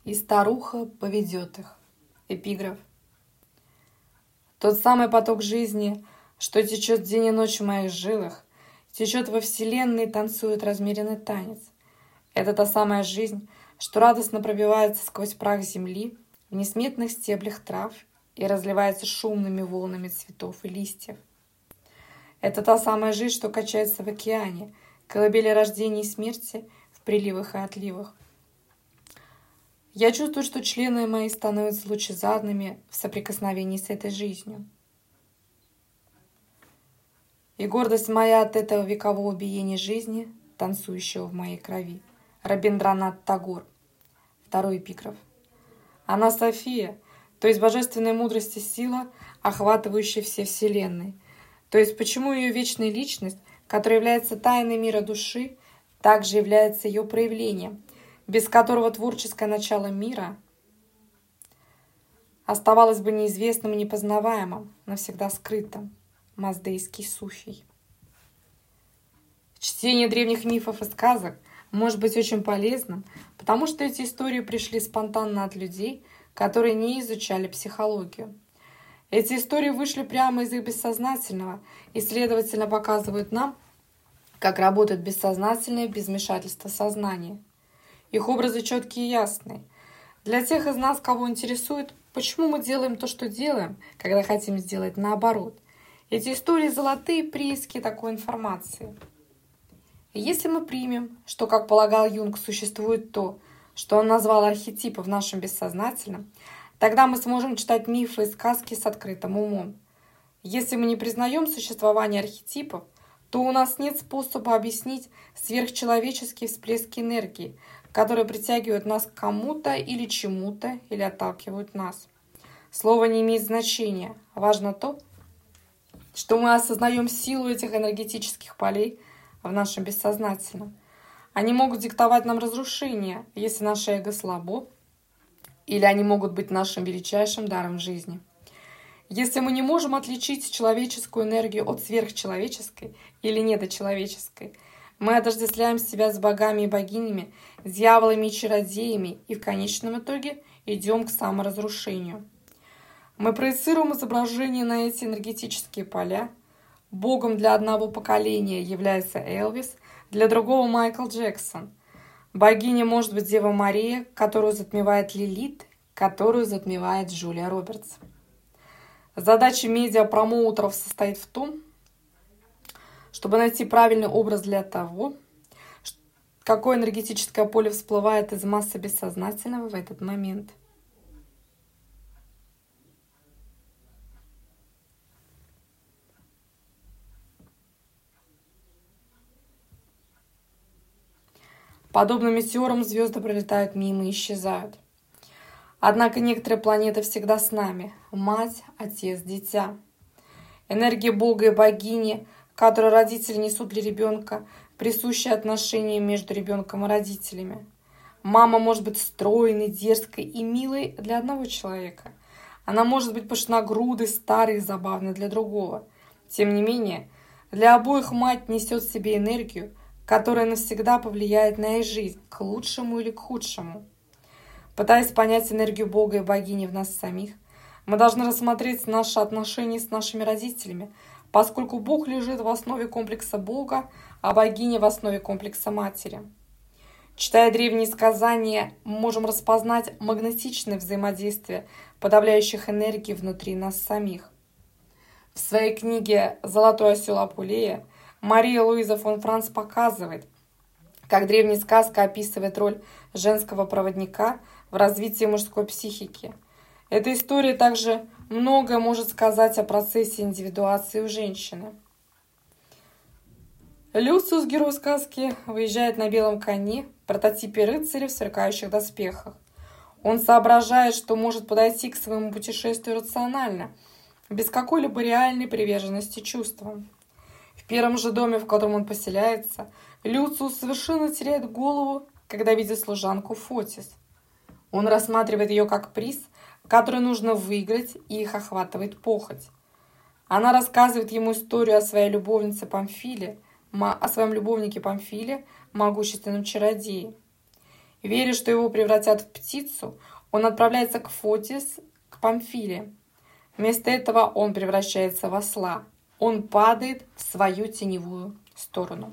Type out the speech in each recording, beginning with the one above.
И старуха поведет их. Эпиграф. Тот самый поток жизни, что течет день и ночь в моих жилах, течет во вселенной и танцует размеренный танец. Это та самая жизнь, что радостно пробивается сквозь прах земли в несметных стеблях трав и разливается шумными волнами цветов и листьев. Это та самая жизнь, что качается в океане, колыбели рождения и смерти в приливах и отливах. Я чувствую, что члены мои становятся лучезарными в соприкосновении с этой жизнью. И гордость моя от этого векового биения жизни, танцующего в моей крови. Рабиндранат Тагор. Второй эпиграф. Она София, то есть божественная мудрость и сила, охватывающая все вселенные. То есть почему ее вечная личность, которая является тайной мира души, также является ее проявлением, без которого творческое начало мира оставалось бы неизвестным и непознаваемым, навсегда скрытым. Маздейский суфий. Чтение древних мифов и сказок может быть очень полезным, потому что эти истории пришли спонтанно от людей, которые не изучали психологию. Эти истории вышли прямо из их бессознательного и, следовательно, показывают нам, как работает бессознательное без вмешательства сознания. Их образы четкие и ясные. Для тех из нас, кого интересует, почему мы делаем то, что делаем, когда хотим сделать наоборот. Эти истории – золотые прииски такой информации. И если мы примем, что, как полагал Юнг, существует то, что он назвал архетипы в нашем бессознательном, тогда мы сможем читать мифы и сказки с открытым умом. Если мы не признаем существование архетипов, то у нас нет способа объяснить сверхчеловеческие всплески энергии, которые притягивают нас к кому-то или чему-то, или отталкивают нас. Слово не имеет значения. Важно то, что мы осознаем силу этих энергетических полей в нашем бессознательном. Они могут диктовать нам разрушение, если наше эго слабо, или они могут быть нашим величайшим даром в жизни. Если мы не можем отличить человеческую энергию от сверхчеловеческой или недочеловеческой, мы отождествляем себя с богами и богинями, дьяволами и чародеями, и в конечном итоге идем к саморазрушению. Мы проецируем изображение на эти энергетические поля. Богом для одного поколения является Элвис, для другого Майкл Джексон. Богиня может быть Дева Мария, которую затмевает Лилит, которую затмевает Джулия Робертс. Задача медиа-промоутеров состоит в том, чтобы найти правильный образ для того, какое энергетическое поле всплывает из массы бессознательного в этот момент. Подобно метеорам звезды пролетают мимо и исчезают. Однако некоторые планеты всегда с нами – мать, отец, дитя. Энергия Бога и богини, которую родители несут для ребенка, присущие отношения между ребенком и родителями. Мама может быть стройной, дерзкой и милой для одного человека. Она может быть пышногрудой, старой и забавной для другого. Тем не менее, для обоих мать несет в себе энергию, которая навсегда повлияет на их жизнь, к лучшему или к худшему. Пытаясь понять энергию Бога и богини в нас самих, мы должны рассмотреть наши отношения с нашими родителями, поскольку Бог лежит в основе комплекса Бога, а богиня в основе комплекса Матери. Читая древние сказания, мы можем распознать магнетичное взаимодействие подавляющих энергий внутри нас самих. В своей книге «Золотой осел Апулея» Мария Луиза фон Франц показывает, как древняя сказка описывает роль женского проводника в развитии мужской психики. Эта история также многое может сказать о процессе индивидуации у женщины. Люциус, герой сказки, выезжает на белом коне, прототипе рыцаря в сверкающих доспехах. Он соображает, что может подойти к своему путешествию рационально, без какой-либо реальной приверженности чувствам. В первом же доме, в котором он поселяется, Люциус совершенно теряет голову, когда видит служанку Фотис. Он рассматривает ее как приз, который нужно выиграть, и их охватывает похоть. Она рассказывает ему историю о своей любовнице Памфиле, о своем любовнике Памфиле, могущественном чародее. Веря, что его превратят в птицу, он отправляется к Фотис, к Памфиле. Вместо этого он превращается в осла. Он падает в свою теневую сторону.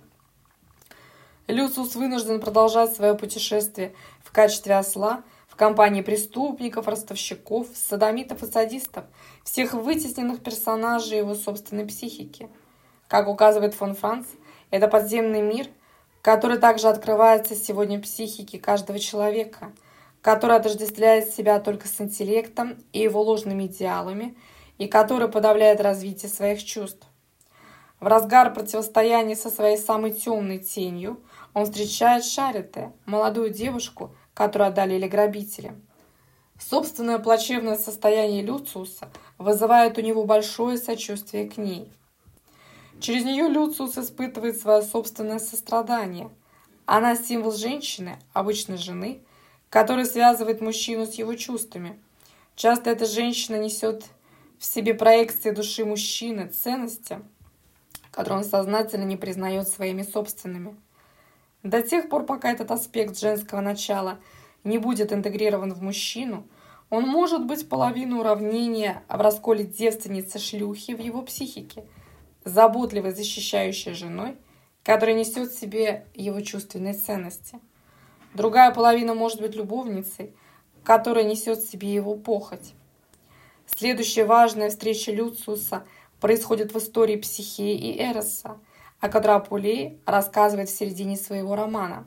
Люциус вынужден продолжать свое путешествие в качестве осла в компании преступников, ростовщиков, содомитов и садистов, всех вытесненных персонажей его собственной психики. Как указывает фон Франц, это подземный мир, который также открывается сегодня в психике каждого человека, который отождествляет себя только с интеллектом и его ложными идеалами, и который подавляет развитие своих чувств. В разгар противостояния со своей самой темной тенью он встречает Шарите, молодую девушку, которую одолели грабители. Собственное плачевное состояние Люциуса вызывает у него большое сочувствие к ней. Через нее Люциус испытывает свое собственное сострадание. Она символ женщины, обычно жены, который связывает мужчину с его чувствами. Часто эта женщина несет в себе проекции души мужчины, ценности, которые он сознательно не признает своими собственными. До тех пор, пока этот аспект женского начала не будет интегрирован в мужчину, он может быть половину уравнения в расколе девственницы-шлюхи в его психике, заботливой защищающей женой, которая несет в себе его чувственные ценности. Другая половина может быть любовницей, которая несет в себе его похоть. Следующая важная встреча Люциуса происходит в истории Психеи и Эроса, о которой Апулей рассказывает в середине своего романа.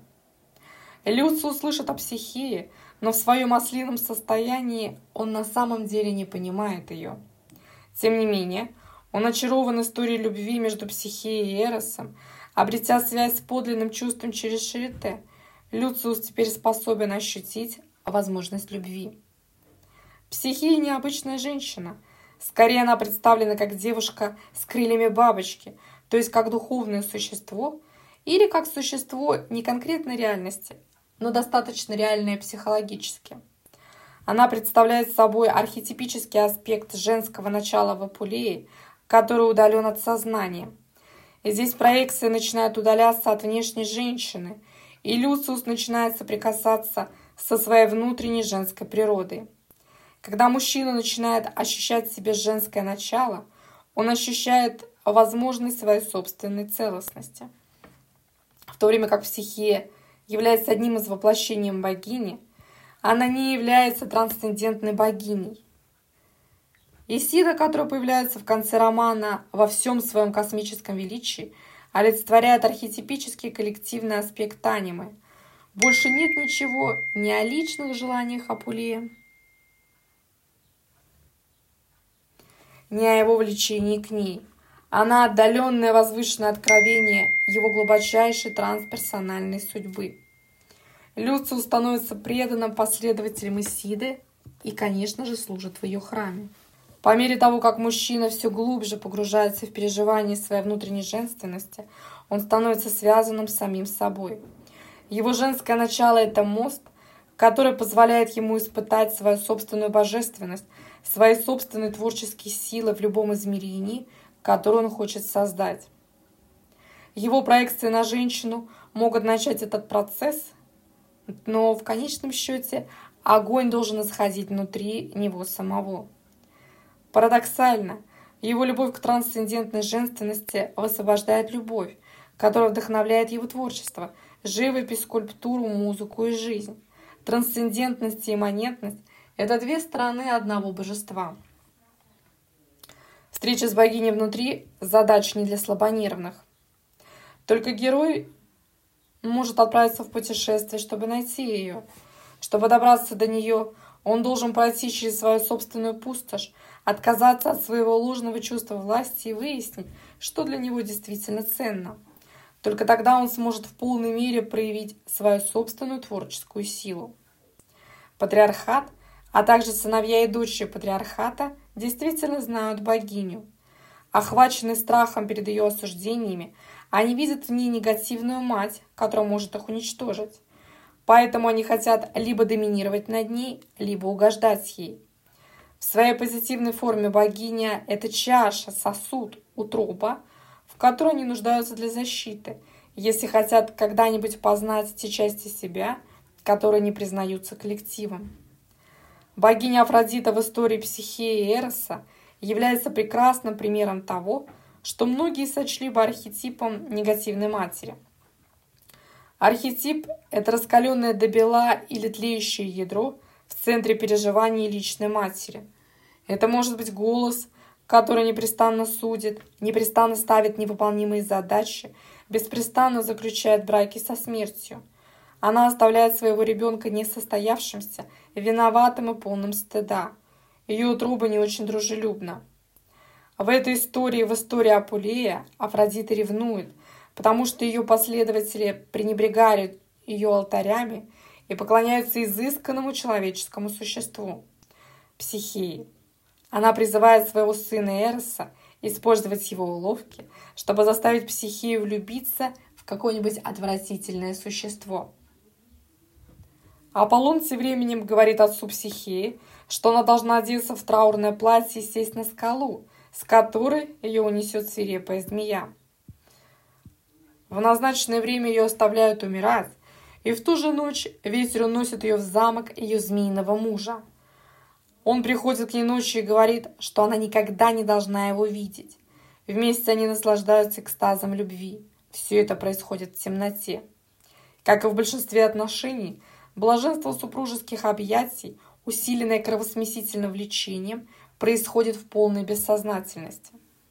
Люциус слышит о Психее, но в своем ослином состоянии он на самом деле не понимает ее. Тем не менее, он очарован историей любви между Психеей и Эросом, обретя связь с подлинным чувством через Шарите. Люциус теперь способен ощутить возможность любви. Психея – необычная женщина. Скорее, она представлена как девушка с крыльями бабочки, то есть как духовное существо, или как существо не конкретной реальности, но достаточно реальное психологически. Она представляет собой архетипический аспект женского начала в Апулее, который удален от сознания. И здесь проекция начинает удаляться от внешней женщины, и Люциус начинает соприкасаться со своей внутренней женской природой. Когда мужчина начинает ощущать в себе женское начало, он ощущает возможность своей собственной целостности. В то время как Психея является одним из воплощений богини, она не является трансцендентной богиней. Исида, которая появляется в конце романа во всем своем космическом величии, олицетворяет архетипический коллективный аспект анимы. Больше нет ничего ни о личных желаниях Апулея, ни о его влечении к ней. Она отдаленное возвышенное откровение его глубочайшей трансперсональной судьбы. Люциус становится преданным последователем Исиды и, конечно же, служит в ее храме. По мере того, как мужчина все глубже погружается в переживание своей внутренней женственности, он становится связанным с самим собой. Его женское начало – это мост, который позволяет ему испытать свою собственную божественность, свои собственные творческие силы в любом измерении, которое он хочет создать. Его проекции на женщину могут начать этот процесс, но в конечном счете огонь должен исходить внутри него самого. Парадоксально, его любовь к трансцендентной женственности высвобождает любовь, которая вдохновляет его творчество, живопись, скульптуру, музыку и жизнь. Трансцендентность и имманентность – это две стороны одного божества. Встреча с богиней внутри – задача не для слабонервных. Только герой может отправиться в путешествие, чтобы найти ее. Чтобы добраться до нее, он должен пройти через свою собственную пустошь, отказаться от своего ложного чувства власти и выяснить, что для него действительно ценно. Только тогда он сможет в полной мере проявить свою собственную творческую силу. Патриархат, а также сыновья и дочери патриархата действительно знают богиню. Охваченные страхом перед ее осуждениями, они видят в ней негативную мать, которая может их уничтожить. Поэтому они хотят либо доминировать над ней, либо угождать ей. В своей позитивной форме богиня – это чаша, сосуд, утроба, в которой они нуждаются для защиты, если хотят когда-нибудь познать те части себя, которые не признаются коллективом. Богиня Афродита в истории Психеи и Эроса является прекрасным примером того, что многие сочли бы архетипом негативной матери. Архетип – это раскаленное до бела или тлеющее ядро в центре переживаний личной матери. Это может быть голос, который непрестанно судит, непрестанно ставит невыполнимые задачи, беспрестанно заключает браки со смертью. Она оставляет своего ребенка несостоявшимся, виноватым и полным стыда. Ее утроба не очень дружелюбна. В этой истории, в истории Апулея, Афродита ревнует, потому что ее последователи пренебрегают ее алтарями и поклоняются изысканному человеческому существу – Психее. Она призывает своего сына Эроса использовать его уловки, чтобы заставить Психею влюбиться в какое-нибудь отвратительное существо. Аполлон тем временем говорит отцу Психеи, что она должна одеться в траурное платье и сесть на скалу, с которой ее унесет свирепая змея. В назначенное время ее оставляют умирать, и в ту же ночь ветер уносит ее в замок ее змеиного мужа. Он приходит к ней ночью и говорит, что она никогда не должна его видеть. Вместе они наслаждаются экстазом любви. Все это происходит в темноте. Как и в большинстве отношений, блаженство супружеских объятий, усиленное кровосмесительным влечением, происходит в полной бессознательности.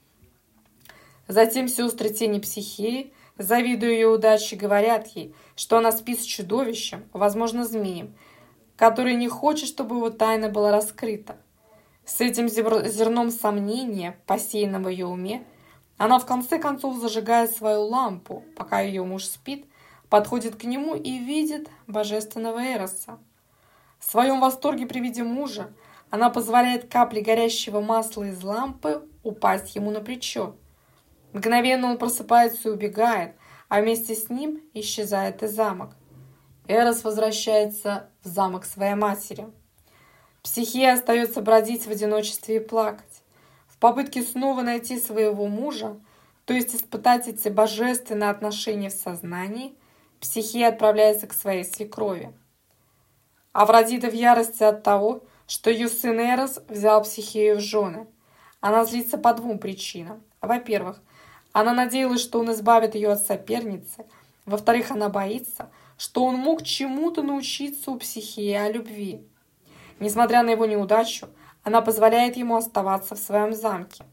Затем сестры тени Психеи, завидуя ее удаче, говорят ей, что она спит с чудовищем, возможно, змеем, который не хочет, чтобы его тайна была раскрыта. С этим зерном сомнения, посеянного в ее уме, она в конце концов зажигает свою лампу, пока ее муж спит, подходит к нему и видит божественного Эроса. В своем восторге при виде мужа она позволяет капле горящего масла из лампы упасть ему на плечо. Мгновенно он просыпается и убегает, а вместе с ним исчезает и замок. Эрос возвращается в замок своей матери. Психея остается бродить в одиночестве и плакать. В попытке снова найти своего мужа, то есть испытать эти божественные отношения в сознании, Психея отправляется к своей свекрови. Афродита в ярости от того, что ее сын Эрос взял Психею в жены. Она злится по двум причинам. Во-первых, она надеялась, что он избавит ее от соперницы. Во-вторых, она боится, что он мог чему-то научиться у Психеи о любви. Несмотря на его неудачу, она позволяет ему оставаться в своем замке.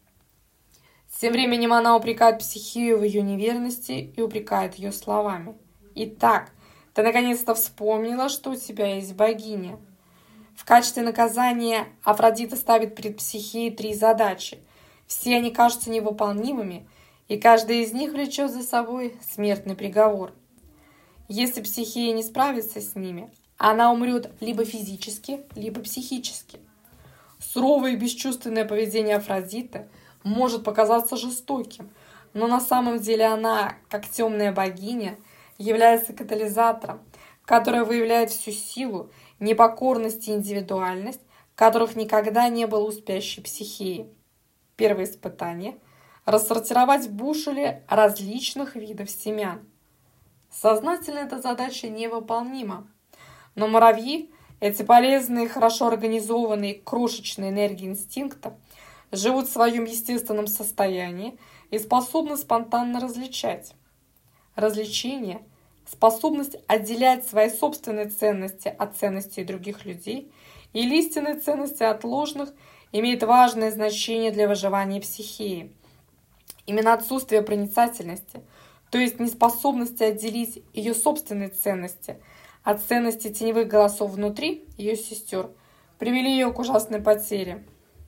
Тем временем она упрекает Психею в ее неверности и упрекает ее словами. «Итак, ты наконец-то вспомнила, что у тебя есть богиня». В качестве наказания Афродита ставит перед Психеей 3 задачи. Все они кажутся невыполнимыми, и каждая из них влечет за собой смертный приговор. Если Психея не справится с ними, она умрет либо физически, либо психически. Суровое и бесчувственное поведение Афродиты может показаться жестоким, но на самом деле она, как темная богиня, является катализатором, который выявляет всю силу, непокорность и индивидуальность, которых никогда не было у спящей Психеи. Первое испытание – рассортировать в бушеле различных видов семян. Сознательно эта задача невыполнима, но муравьи, эти полезные, хорошо организованные крошечные энергии инстинкта, живут в своем естественном состоянии и способны спонтанно различать. Развлечение, способность отделять свои собственные ценности от ценностей других людей или истинные ценности от ложных, имеет важное значение для выживания Психеи. Именно отсутствие проницательности, то есть неспособности отделить ее собственные ценности от ценностей теневых голосов внутри ее сестер, привели ее к ужасной потере.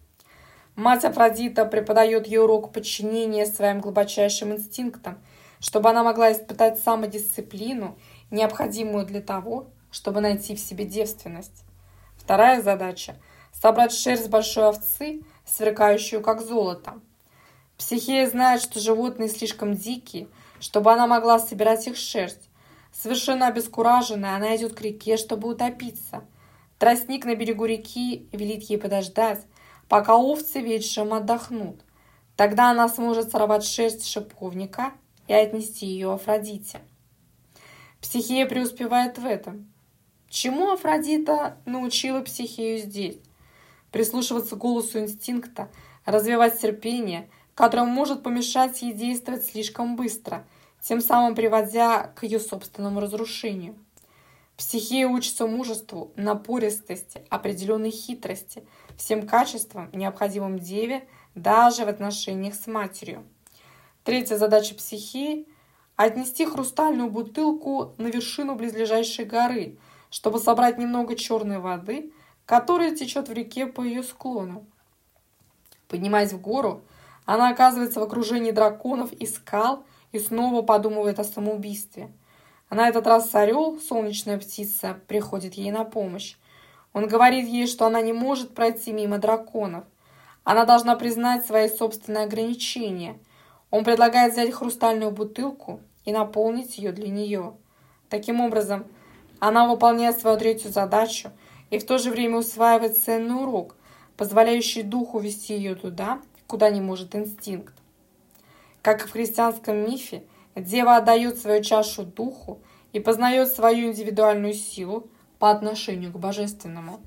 Мать Афродита преподает ей урок подчинения своим глубочайшим инстинктам, чтобы она могла испытать самодисциплину, необходимую для того, чтобы найти в себе девственность. Вторая задача – собрать шерсть большой овцы, сверкающую как золото. Психея знает, что животные слишком дикие, чтобы она могла собирать их шерсть. Совершенно обескураженная, она идет к реке, чтобы утопиться. Тростник на берегу реки велит ей подождать, пока овцы вечером отдохнут. Тогда она сможет сорвать шерсть шиповника и отнести ее Афродите. Психея преуспевает в этом. Чему Афродита научила Психею здесь? Прислушиваться к голосу инстинкта, развивать терпение, которое может помешать ей действовать слишком быстро, тем самым приводя к ее собственному разрушению. Психея учится мужеству, напористости, определенной хитрости, всем качествам, необходимым деве, даже в отношениях с матерью. Третья задача Психеи – отнести хрустальную бутылку на вершину близлежащей горы, чтобы собрать немного черной воды, которая течет в реке по ее склону. Поднимаясь в гору, она оказывается в окружении драконов и скал и снова подумывает о самоубийстве. А на этот раз орел, солнечная птица, приходит ей на помощь. Он говорит ей, что она не может пройти мимо драконов. Она должна признать свои собственные ограничения. Он предлагает взять хрустальную бутылку и наполнить ее для нее. Таким образом, она выполняет свою третью задачу и в то же время усваивает ценный урок, позволяющий духу вести ее туда, куда не может инстинкт. Как и в христианском мифе, дева отдает свою чашу духу и познает свою индивидуальную силу по отношению к божественному.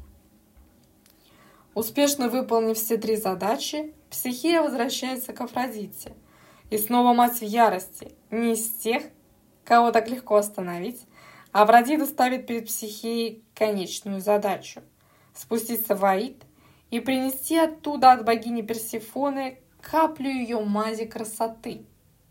Успешно выполнив все три задачи, Психея возвращается к Афродите. И снова мать в ярости, не из тех, кого так легко остановить, а Афродита ставит перед Психеей конечную задачу – спуститься в Аид и принести оттуда от богини Персефоны каплю ее мази красоты.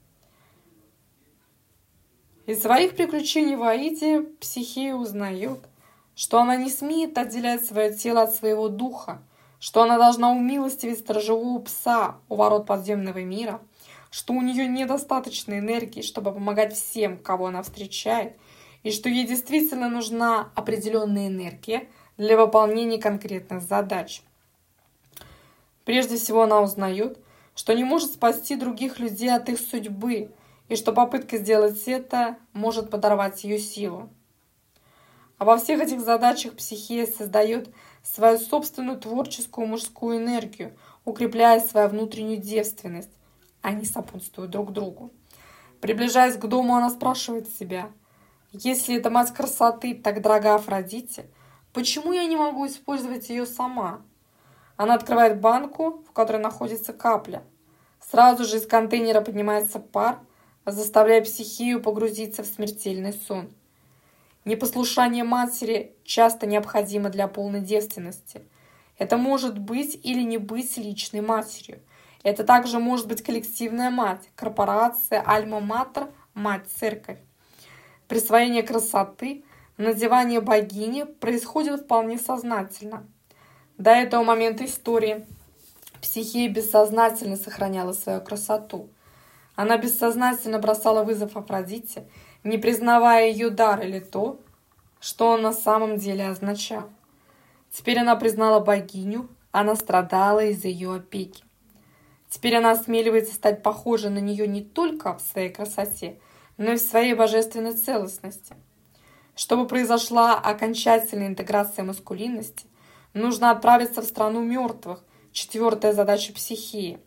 Из своих приключений в Аиде Психея узнает, что она не смеет отделять свое тело от своего духа, что она должна умилостивить сторожевого пса у ворот подземного мира, что у нее недостаточно энергии, чтобы помогать всем, кого она встречает, и что ей действительно нужна определенная энергия для выполнения конкретных задач. Прежде всего она узнает, что не может спасти других людей от их судьбы, и что попытка сделать это может подорвать ее силу. А во всех этих задачах Психея создает свою собственную творческую мужскую энергию, укрепляя свою внутреннюю девственность. Они сопутствуют друг другу. Приближаясь к дому, она спрашивает себя: если эта мать красоты так дорога Афродите, почему я не могу использовать ее сама? Она открывает банку, в которой находится капля. Сразу же из контейнера поднимается пар, заставляя Психею погрузиться в смертельный сон. Непослушание матери часто необходимо для полной девственности. Это может быть или не быть личной матерью. Это также может быть коллективная мать, корпорация, альма-матер, мать-церковь. Присвоение красоты, надевание богини происходит вполне сознательно. До этого момента истории Психея бессознательно сохраняла свою красоту. Она бессознательно бросала вызов Афродите, не признавая ее дар или то, что он на самом деле означал. Теперь она признала богиню, она страдала из-за ее опеки. Теперь она осмеливается стать похожей на нее не только в своей красоте, но и в своей божественной целостности. Чтобы произошла окончательная интеграция маскулинности, нужно отправиться в страну мертвых, четвертая задача Психеи.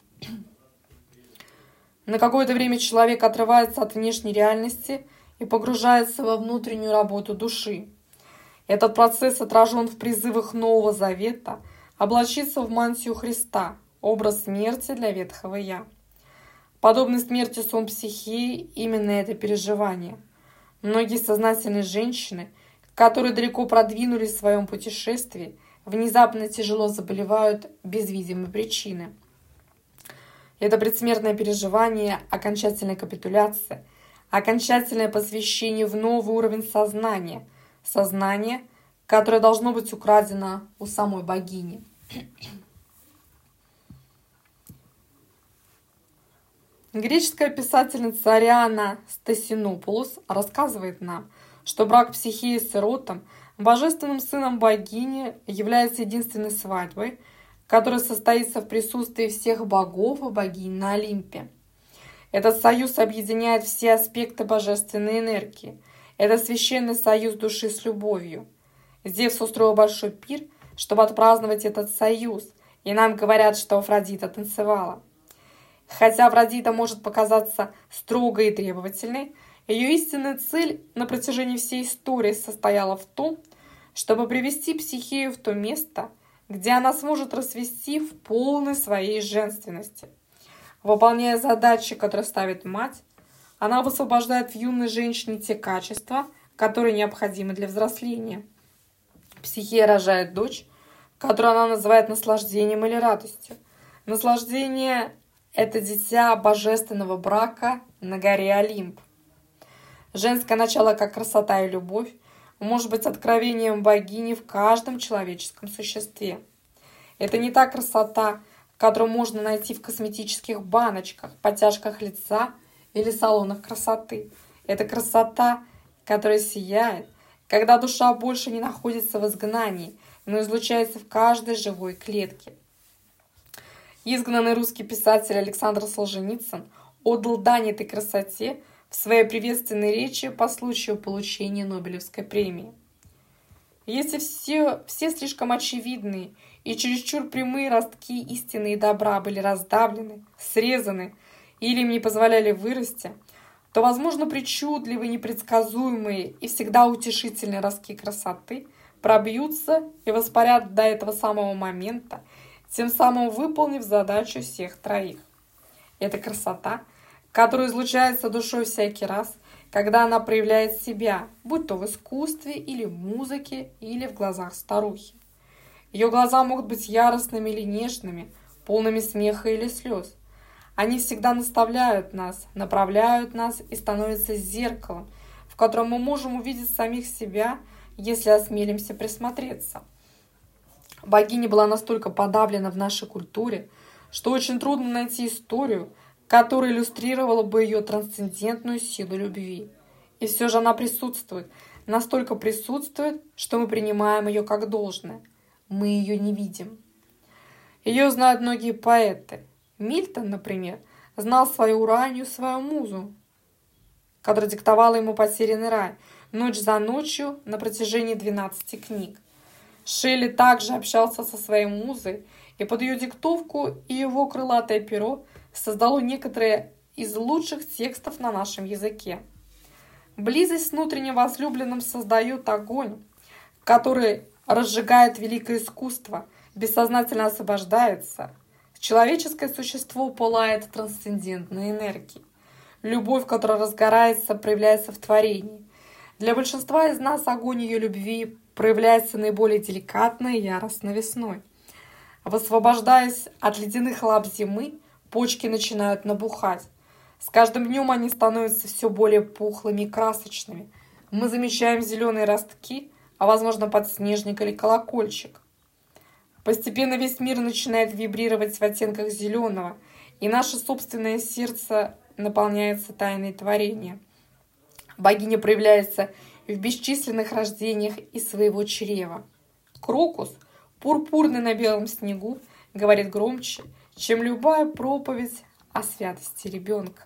На какое-то время человек отрывается от внешней реальности и погружается во внутреннюю работу души. Этот процесс отражен в призывах Нового Завета облачиться в мантию Христа, образ смерти для ветхого «я». Подобный смерти сон Психеи – именно это переживание. Многие сознательные женщины, которые далеко продвинулись в своем путешествии, внезапно тяжело заболевают без видимой причины. Это предсмертное переживание – окончательная капитуляция, окончательное посвящение в новый уровень сознания, сознание, которое должно быть украдено у самой богини. Греческая писательница Ариана Стасинопулос рассказывает нам, что брак Психеи с Иротом, божественным сыном богини, является единственной свадьбой, которая состоится в присутствии всех богов и богинь на Олимпе. Этот союз объединяет все аспекты божественной энергии. Это священный союз души с любовью. Зевс устроил большой пир, чтобы отпраздновать этот союз, и нам говорят, что Афродита танцевала. Хотя Афродита может показаться строгой и требовательной, ее истинная цель на протяжении всей истории состояла в том, чтобы привести Психею в то место, где она сможет расцвести в полной своей женственности. Выполняя задачи, которые ставит мать, она высвобождает в юной женщине те качества, которые необходимы для взросления. Психея рожает дочь, которую она называет наслаждением или радостью. Наслаждение – это дитя божественного брака на горе Олимп. Женское начало, как красота и любовь, может быть откровением богини в каждом человеческом существе. Это не та красота, которую можно найти в косметических баночках, подтяжках лица или салонах красоты. Это красота, которая сияет, когда душа больше не находится в изгнании, но излучается в каждой живой клетке. Изгнанный русский писатель Александр Солженицын отдал дань этой красоте в своей приветственной речи по случаю получения Нобелевской премии. Если все слишком очевидные и чересчур прямые ростки истины и добра были раздавлены, срезаны или им не позволяли вырасти, то, возможно, причудливые, непредсказуемые и всегда утешительные ростки красоты пробьются и воспарят до этого самого момента, тем самым выполнив задачу всех троих. Это красота, которая излучается душой всякий раз, когда она проявляет себя, будь то в искусстве или в музыке, или в глазах старухи. Ее глаза могут быть яростными или нежными, полными смеха или слез. Они всегда наставляют нас, направляют нас и становятся зеркалом, в котором мы можем увидеть самих себя, если осмелимся присмотреться. Богиня была настолько подавлена в нашей культуре, что очень трудно найти историю, которая иллюстрировала бы ее трансцендентную силу любви. И все же она присутствует, настолько присутствует, что мы принимаем ее как должное. Мы ее не видим. Ее знают многие поэты. Мильтон, например, знал свою Уранию, свою музу, которая диктовала ему «Потерянный рай» ночь за ночью на протяжении 12 книг. Шелли также общался со своей музой, и под ее диктовку и его крылатое перо создало некоторые из лучших текстов на нашем языке. Близость с внутренним возлюбленным создает огонь, который разжигает великое искусство, бессознательно освобождается. Человеческое существо пылает трансцендентной энергией. Любовь, которая разгорается, проявляется в творении. Для большинства из нас огонь ее любви проявляется наиболее деликатно и яростно весной. Высвобождаясь от ледяных лап зимы, почки начинают набухать. С каждым днем они становятся все более пухлыми и красочными. Мы замечаем зеленые ростки, а возможно подснежник или колокольчик. Постепенно весь мир начинает вибрировать в оттенках зеленого, и наше собственное сердце наполняется тайной творения. Богиня проявляется в бесчисленных рождениях из своего чрева. Крокус, пурпурный на белом снегу, говорит громче, чем любая проповедь о святости ребенка.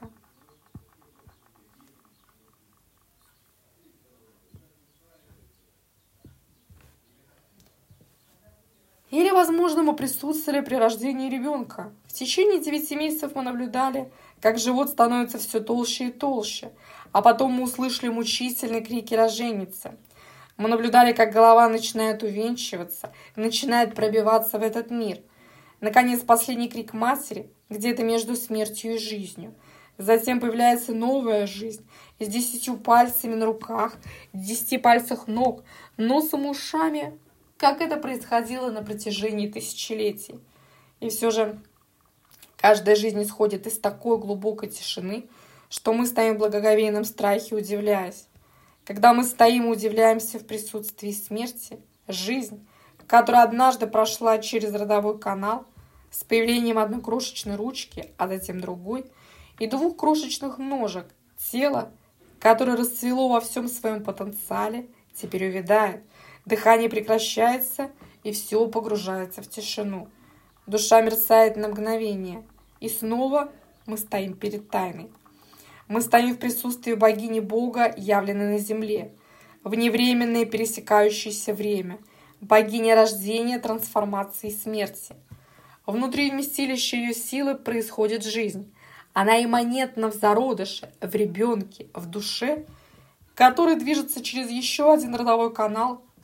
Или, возможно, мы присутствовали при рождении ребенка. В течение 9 месяцев мы наблюдали, как живот становится все толще и толще, а потом мы услышали мучительные крики роженицы. Мы наблюдали, как голова начинает увенчиваться, начинает пробиваться в этот мир. Наконец, последний крик матери, где-то между смертью и жизнью. Затем появляется новая жизнь с 10 пальцами на руках, 10 пальцах ног, носом и ушами, как это происходило на протяжении тысячелетий. И все же каждая жизнь исходит из такой глубокой тишины, что мы стоим в благоговейном страхе, удивляясь. Когда мы стоим и удивляемся в присутствии смерти, жизнь, которая однажды прошла через родовой канал, с появлением одной крошечной ручки, а затем другой, и 2 крошечных ножек, тело, которое расцвело во всем своем потенциале, теперь увядает, дыхание прекращается, и все погружается в тишину. Душа мерцает на мгновение, и снова мы стоим перед тайной. Мы стоим в присутствии богини Бога, явленной на земле, в невременное пересекающееся время, богини рождения, трансформации и смерти. Внутри вместилища ее силы происходит жизнь. Она имманентна в зародыше, в ребенке, в душе, который движется через еще один родовой канал,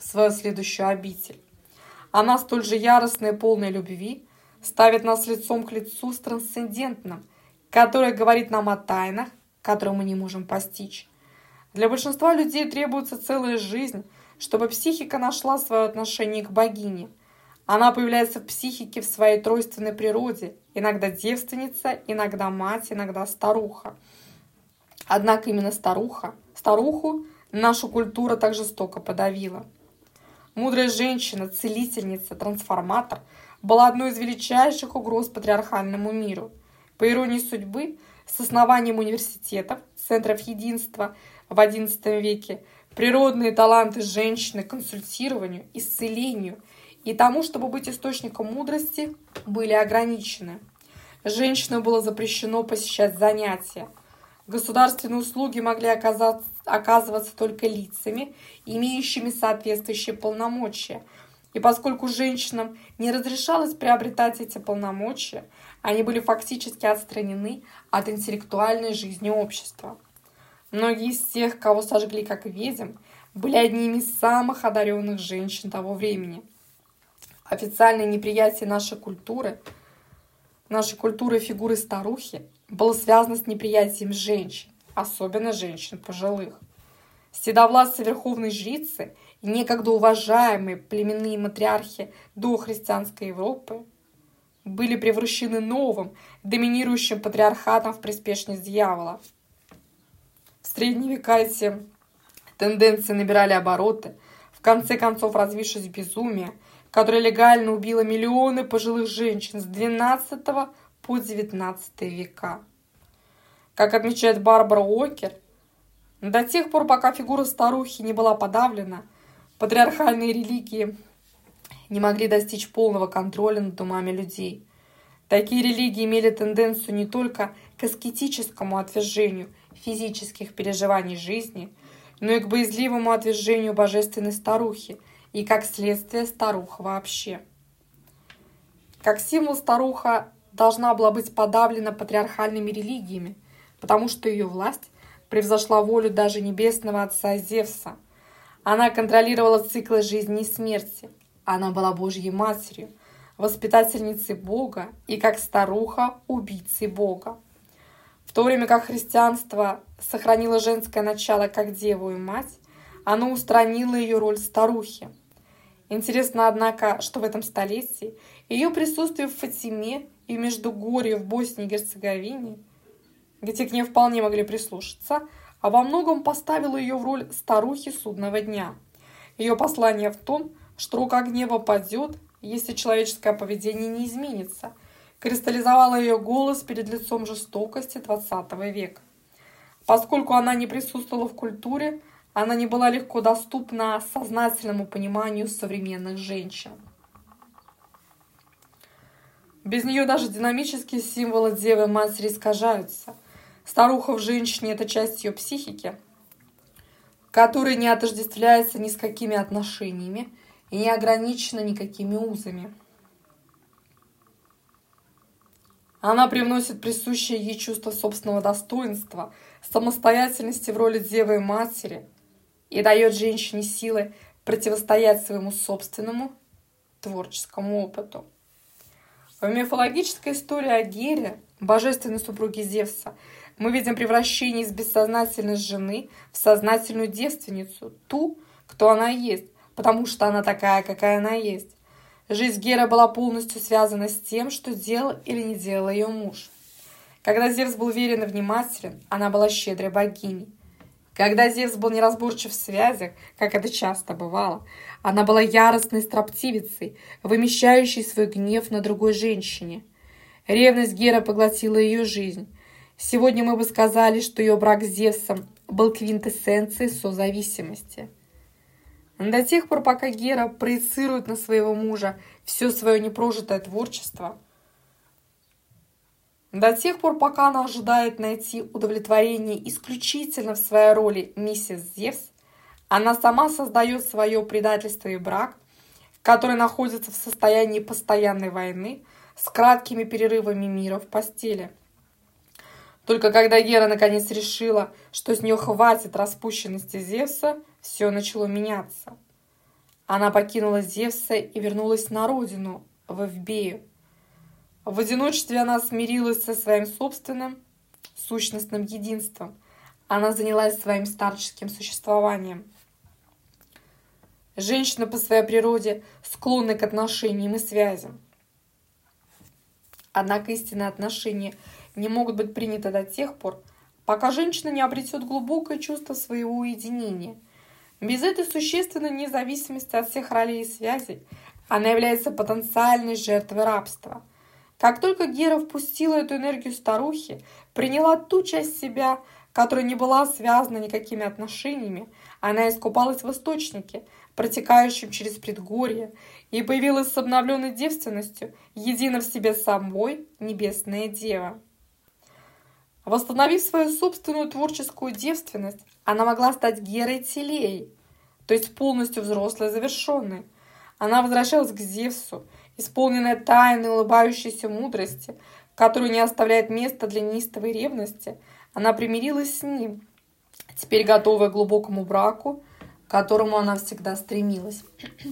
в свою следующую обитель. Она столь же яростная и полная любви ставит нас лицом к лицу с трансцендентным, которое говорит нам о тайнах, которые мы не можем постичь. Для большинства людей требуется целая жизнь, чтобы психика нашла свое отношение к богине. Она появляется в психике в своей тройственной природе, иногда девственница, иногда мать, иногда старуха. Однако именно старуху наша культура так жестоко подавила. Мудрая женщина, целительница, трансформатор была одной из величайших угроз патриархальному миру. По иронии судьбы, с основанием университетов, центров единства в XI веке, природные таланты женщины к консультированию, исцелению и тому, чтобы быть источником мудрости, были ограничены. Женщинам было запрещено посещать занятия. Государственные услуги могли оказываться только лицами, имеющими соответствующие полномочия. И поскольку женщинам не разрешалось приобретать эти полномочия, они были фактически отстранены от интеллектуальной жизни общества. Многие из тех, кого сожгли как ведьм, были одними из самых одаренных женщин того времени. Официальное неприятие нашей культуры фигуры старухи было связано с неприятием женщин, особенно женщин пожилых. Седовласые верховные жрицы и некогда уважаемые племенные матриархи дохристианской Европы были превращены новым, доминирующим патриархатом в приспешность дьявола. В средние века эти тенденции набирали обороты, в конце концов развившись в безумие, которое легально убило миллионы пожилых женщин с XII по XIX века. Как отмечает Барбара Уокер, до тех пор, пока фигура старухи не была подавлена, патриархальные религии не могли достичь полного контроля над умами людей. Такие религии имели тенденцию не только к аскетическому отвержению физических переживаний жизни, но и к боязливому отвержению божественной старухи и, как следствие, старуха вообще. Как символ старуха должна была быть подавлена патриархальными религиями, потому что ее власть превзошла волю даже небесного отца Зевса. Она контролировала циклы жизни и смерти. Она была Божьей матерью, воспитательницей Бога и, как старуха, убийцей Бога. В то время как христианство сохранило женское начало как деву и мать, оно устранило ее роль старухи. Интересно, однако, что в этом столетии ее присутствие в Фатиме и в Междугорье в Боснии и Герцеговине, где к ней вполне могли прислушаться, а во многом поставило ее в роль старухи судного дня. Ее послание в том, что рука гнева падет, если человеческое поведение не изменится, кристаллизовала ее голос перед лицом жестокости XX века. Поскольку она не присутствовала в культуре, она не была легко доступна сознательному пониманию современных женщин. Без нее даже динамические символы Девы Матери искажаются. Старуха в женщине – это часть ее психики, которая не отождествляется ни с какими отношениями и не ограничена никакими узами. Она привносит присущее ей чувство собственного достоинства, самостоятельности в роли Девы и Матери и дает женщине силы противостоять своему собственному творческому опыту. В мифологической истории о Гере, божественной супруге Зевса, мы видим превращение из бессознательной жены в сознательную девственницу, ту, кто она есть, потому что она такая, какая она есть. Жизнь Геры была полностью связана с тем, что делал или не делал ее муж. Когда Зевс был верен и внимателен, она была щедрой богиней. Когда Зевс был неразборчив в связях, как это часто бывало, она была яростной строптивицей, вымещающей свой гнев на другой женщине. Ревность Геры поглотила ее жизнь. Сегодня мы бы сказали, что ее брак с Зевсом был квинтэссенцией созависимости. До тех пор, пока Гера проецирует на своего мужа все свое непрожитое творчество, до тех пор, пока она ожидает найти удовлетворение исключительно в своей роли миссис Зевс, она сама создает свое предательство и брак, который находится в состоянии постоянной войны с краткими перерывами мира в постели. Только когда Гера наконец решила, что с нее хватит распущенности Зевса, все начало меняться. Она покинула Зевса и вернулась на родину, в Эвбею. В одиночестве она смирилась со своим собственным сущностным единством. Она занялась своим старческим существованием. Женщина по своей природе склонна к отношениям и связям. Однако истинные отношения не могут быть приняты до тех пор, пока женщина не обретет глубокое чувство своего уединения. Без этой существенной независимости от всех ролей и связей она является потенциальной жертвой рабства. Как только Гера впустила эту энергию старухи, приняла ту часть себя, которая не была связана никакими отношениями, она искупалась в источнике, протекающем через предгорье, и появилась с обновленной девственностью, едино в себе с собой небесная дева. Восстановив свою собственную творческую девственность, она могла стать Герой Телеей, то есть полностью взрослой и завершенной. Она возвращалась к Зевсу, исполненная тайной улыбающейся мудрости, которую не оставляет места для неистовой ревности. Она примирилась с ним, теперь готовая к глубокому браку, к которому она всегда стремилась.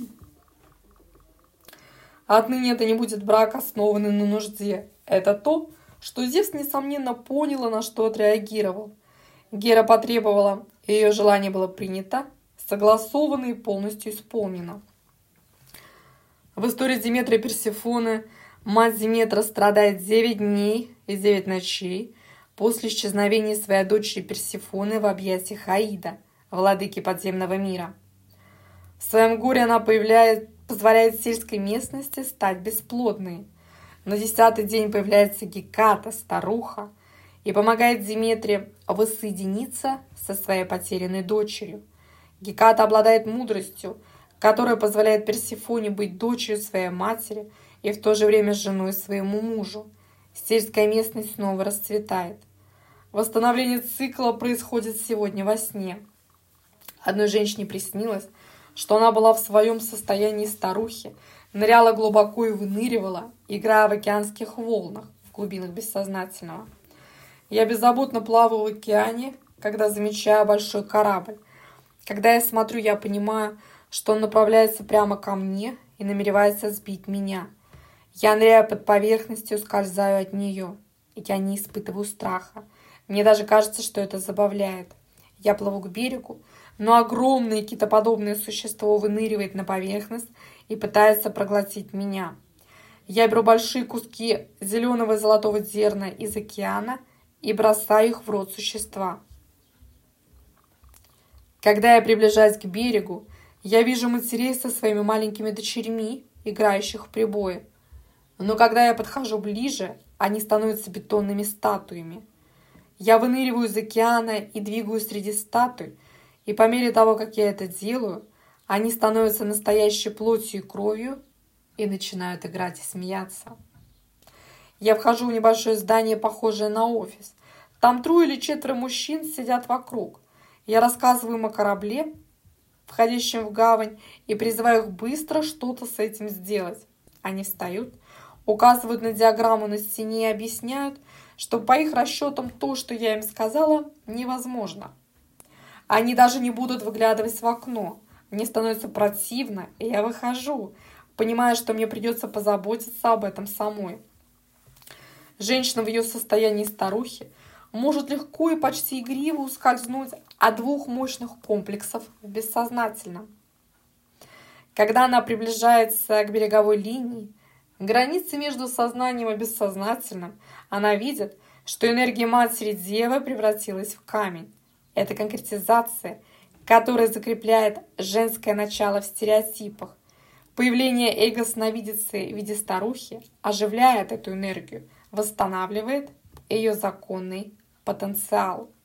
Отныне это не будет брак, основанный на нужде. Это то, что Зевс, несомненно, понял и на что отреагировал. Гера потребовала, и ее желание было принято, согласовано и полностью исполнено. В истории Диметра и Персефоны мать Диметра страдает 9 дней и 9 ночей после исчезновения своей дочери Персефоны в объятиях Аида, владыки подземного мира. В своем горе она позволяет сельской местности стать бесплодной. На 10-й день появляется Геката, старуха, и помогает Диметре воссоединиться со своей потерянной дочерью. Геката обладает мудростью, которая позволяет Персефоне быть дочерью своей матери и в то же время женой своему мужу. Сельская местность снова расцветает. Восстановление цикла происходит сегодня во сне. Одной женщине приснилось, что она была в своем состоянии старухи, ныряла глубоко и выныривала, играя в океанских волнах, в глубинах бессознательного. Я беззаботно плаваю в океане, когда замечаю большой корабль. Когда я смотрю, я понимаю, что он направляется прямо ко мне и намеревается сбить меня. Я ныряю под поверхностью, скользаю от нее. Я не испытываю страха. Мне даже кажется, что это забавляет. Я плыву к берегу, но огромное китоподобное существо выныривает на поверхность и пытается проглотить меня. Я беру большие куски зеленого и золотого зерна из океана и бросаю их в рот существа. Когда я приближаюсь к берегу, я вижу матерей со своими маленькими дочерьми, играющих в прибое. Но когда я подхожу ближе, они становятся бетонными статуями. Я выныриваю из океана и двигаюсь среди статуй, и по мере того, как я это делаю, они становятся настоящей плотью и кровью и начинают играть и смеяться. Я вхожу в небольшое здание, похожее на офис. Там 3 или 4 мужчин сидят вокруг. Я рассказываю им о корабле, входящем в гавань, и призываю их быстро что-то с этим сделать. Они встают, указывают на диаграмму на стене и объясняют, что по их расчетам то, что я им сказала, невозможно. Они даже не будут выглядывать в окно. Мне становится противно, и я выхожу, понимая, что мне придется позаботиться об этом самой. Женщина в ее состоянии старухи может легко и почти игриво ускользнуть от 2 мощных комплексов в бессознательном. Когда она приближается к береговой линии, границе между сознанием и бессознательным, она видит, что энергия матери Девы превратилась в камень. Это конкретизация, которая закрепляет женское начало в стереотипах. Появление эго-сновидицы в виде старухи оживляет эту энергию, восстанавливает ее законный потенциал.